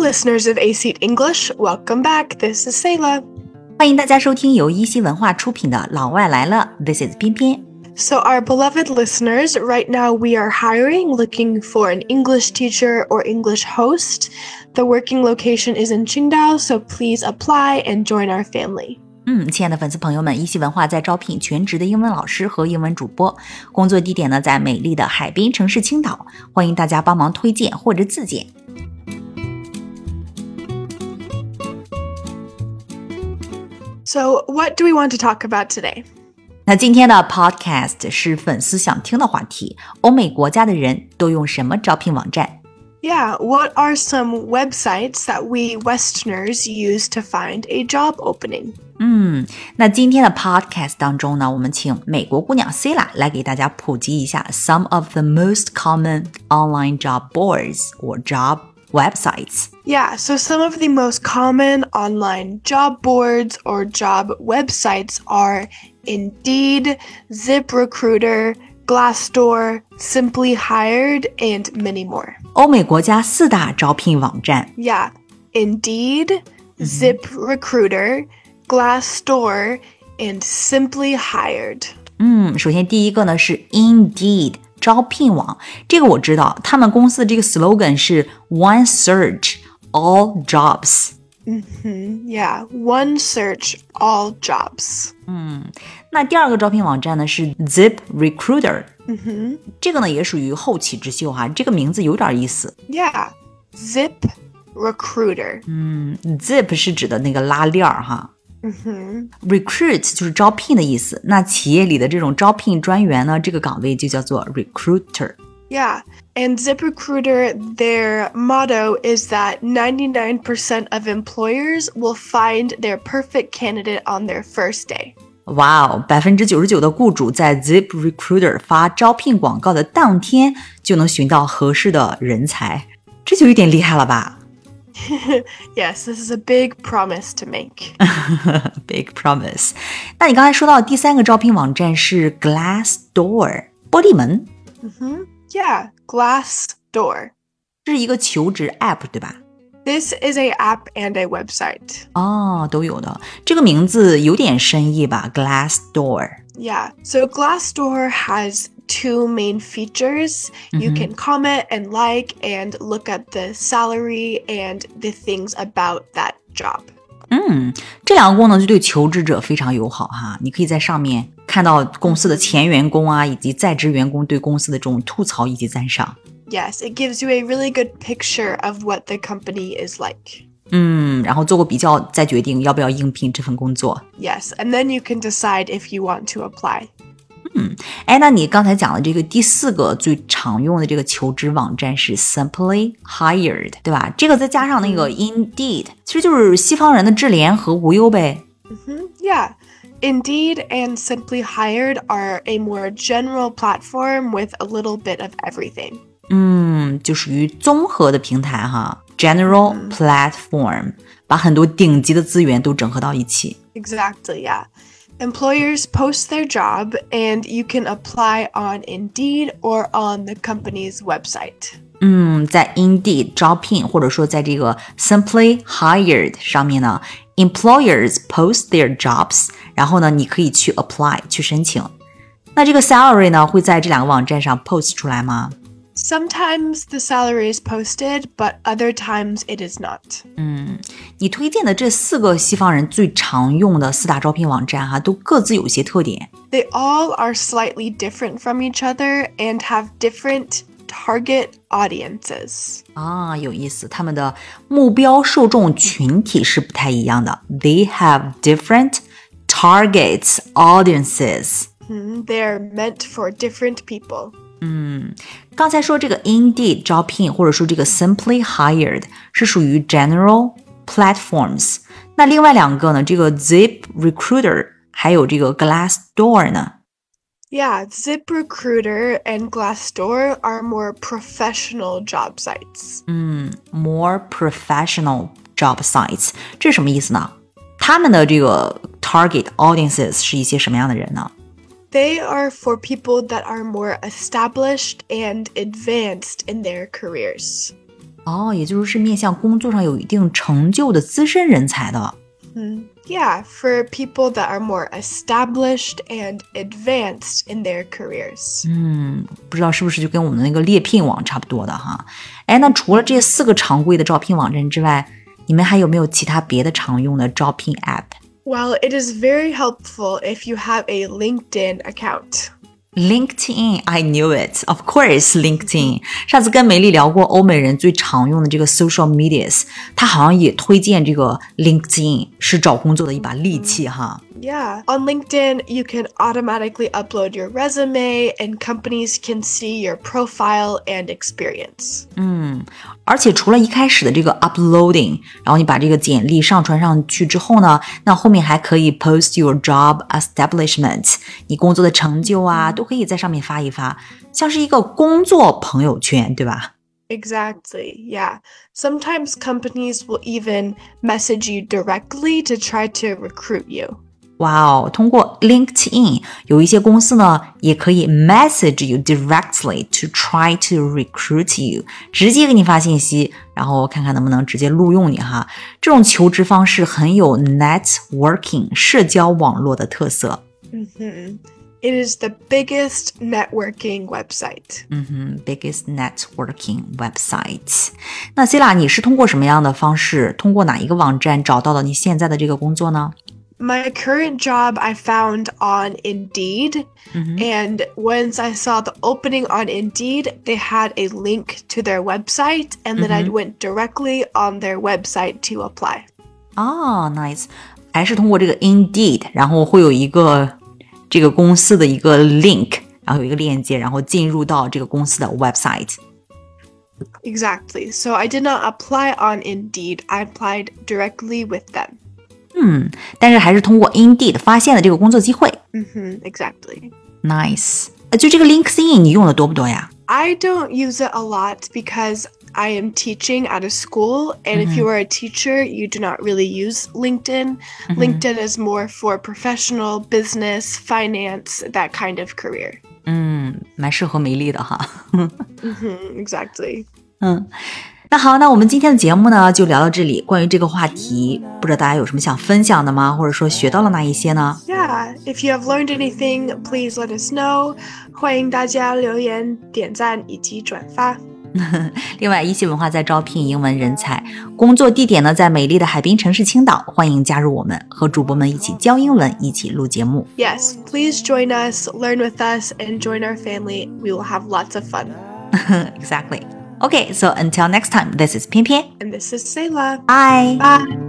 listeners of A-Seat English, welcome back. This is Sayla. 欢迎大家收听由一席文化出品的《老外来了》，This is 偏偏。 So our beloved listeners, right now we are looking for an English teacher or English host. The working location is in Qingdao, so please apply and join our family. 亲爱的粉丝朋友们，一席文化在招聘全职的英文老师和英文主播，工作地点呢在美丽的海滨城市青岛，欢迎大家帮忙推荐或者自荐。 So what do we want to talk about today? 那今天的 podcast 是粉丝想听的话题，欧美国家的人都用什么招聘网站？ Yeah, what are some websites that we Westerners use to find a job opening? 那今天的 podcast 当中呢，我们请美国姑娘 Sayla 来给大家普及一下 some of the most common online job boards or job websites. Yeah, so some of the most common online job boards or job websites are Indeed, ZipRecruiter, Glassdoor, Simply Hired, and many more. 欧美国家4大招聘网站。 Yeah, Indeed, ZipRecruiter, Glassdoor, and Simply Hired. 首先第一个呢是 Indeed 招聘网，这个我知道，他们公司的这个 slogan 是 One Search, All Jobs. Yeah, one search, all jobs. 那第二个招聘网站呢是 ZipRecruiter. 这个呢也属于后起之秀哈，这个名字有点意思。 Yeah, ZipRecruiter. Zip 是指的那个拉链哈。Recruit 就是招聘的意思，那企业里的这种招聘专员呢，这个岗位就叫做 recruiter. Yeah, and ZipRecruiter, their motto is that 99% of employers will find their perfect candidate on their first day. 哇哦，99%的雇主在 ZipRecruiter 发招聘广告的当天就能寻到合适的人才，这就有点厉害了吧 Yes, this is a big promise to make. Big promise. 那你刚才说到第三个招聘网站是 Glassdoor 玻璃门。 Yeah, Glassdoor. 这是一个求职 app 对吧？ This is a app and a website. 都有的。这个名字有点深意吧 Glassdoor. Yeah, so Glassdoor has two main features. You can comment and like and look at the salary and the things about that job. 这两个功能就对求职者非常友好哈，你可以在上面看到公司的前员工啊，以及在职员工对公司的这种吐槽以及赞赏。 Yes, it gives you a really good picture of what the company is like. 然后做过比较再决定要不要应聘这份工作。 Yes, and then you can decide if you want to apply. 那你刚才讲的这个第四个最常用的这个求职网站是 Simply Hired 对吧？这个再加上那个 Indeed 其实就是西方人的智联和无忧呗。 Yeah, Indeed and Simply Hired are a more general platform with a little bit of everything. 就属于综合的平台哈 General platform 把很多顶级的资源都整合到一起。 Exactly, yeah. Employers post their job and you can apply on Indeed or on the company's website. 在 Indeed 招聘或者说在这个 Simply Hired 上面呢 Employers post their jobs 然后呢你可以去 apply 去申请。那这个 salary 呢会在这两个网站上 post 出来吗？ Sometimes the salary is posted, but other times it is not. 你推荐的这4个西方人最常用的4大招聘网站都各自有些特点。 They all are slightly different from each other and have different target audiences. 有意思，他们的目标受众群体是不太一样的。 They have different target audiences. They're meant for different people. 刚才说这个 Indeed 招聘或者说这个 Simply Hired 是属于 General Platforms， 那另外两个呢，这个 ZipRecruiter 还有这个 Glassdoor 呢？ Yeah, ZipRecruiter and Glassdoor are more professional job sites. More professional job sites 这是什么意思呢？他们的这个 target audiences 是一些什么样的人呢？ They are for people that are more established and advanced in their careers. 哦，也就是面向工作上有一定成就的资深人才的。 Yeah, for people that are more established and advanced in their careers. 不知道是不是就跟我们的那个猎聘网差不多的哈？哎，那除了这4个常规的招聘网站之外，你们还有没有其他别的常用的招聘 app？ Well, it is very helpful if you have a LinkedIn account. LinkedIn, I knew it. Of course, LinkedIn. 上次跟梅丽聊过欧美人最常用的这个 social medias， 她好像也推荐这个 LinkedIn 是找工作的一把利器哈。 Yeah, on LinkedIn, you can automatically upload your resume and companies can see your profile and experience. 而且除了一开始的这个 uploading， 然后你把这个简历上传上去之后呢，那后面还可以 post your job establishment， 你工作的成就啊，都可以在上面发一发，像是一个工作朋友圈，对吧？ Exactly, yeah. Sometimes companies will even message you directly to try to recruit you. 哇哦，通过 LinkedIn 有一些公司呢也可以 message you directly to try to recruit you， 直接给你发信息，然后看看能不能直接录用你哈。这种求职方式很有 networking 社交网络的特色。 It is the biggest networking website. Biggest networking website. 那 Sila 你是通过什么样的方式，通过哪一个网站找到了你现在的这个工作呢？ My current job I found on Indeed, and once I saw the opening on Indeed, they had a link to their website, and then I went directly on their website to apply. Nice. 还是通过这个 Indeed， 然后会有一个这个公司的一个 link， 然后有一个链接，然后进入到这个公司的 website。 Exactly. So I did not apply on Indeed. I applied directly with them. 但是还是通过 Indeed 发现了这个工作机会。 Exactly. Nice. 就这个 LinkedIn 你用的多不多呀？ I don't use it a lot because I am teaching at a school, and if you are a teacher, you do not really use LinkedIn. LinkedIn is more for professional, business, finance, that kind of career. 蛮适合梅丽的哈。 Exactly. 那好，那我们今天的节目呢就聊到这里。关于这个话题，不知道大家有什么想分享的吗？或者说学到了哪一些呢？ Yeah, if you have learned anything, please let us know. 欢迎大家留言、点赞以及转发。 另外，一席文化在招聘英文人才，工作地点呢在美丽的海滨城市青岛，欢迎加入我们，和主播们一起教英文，一起录节目。 Yes, please join us, learn with us, and join our family. We will have lots of fun. Exactly. Okay, so until next time, this is 偏偏 And this is Sayla. Bye. Bye.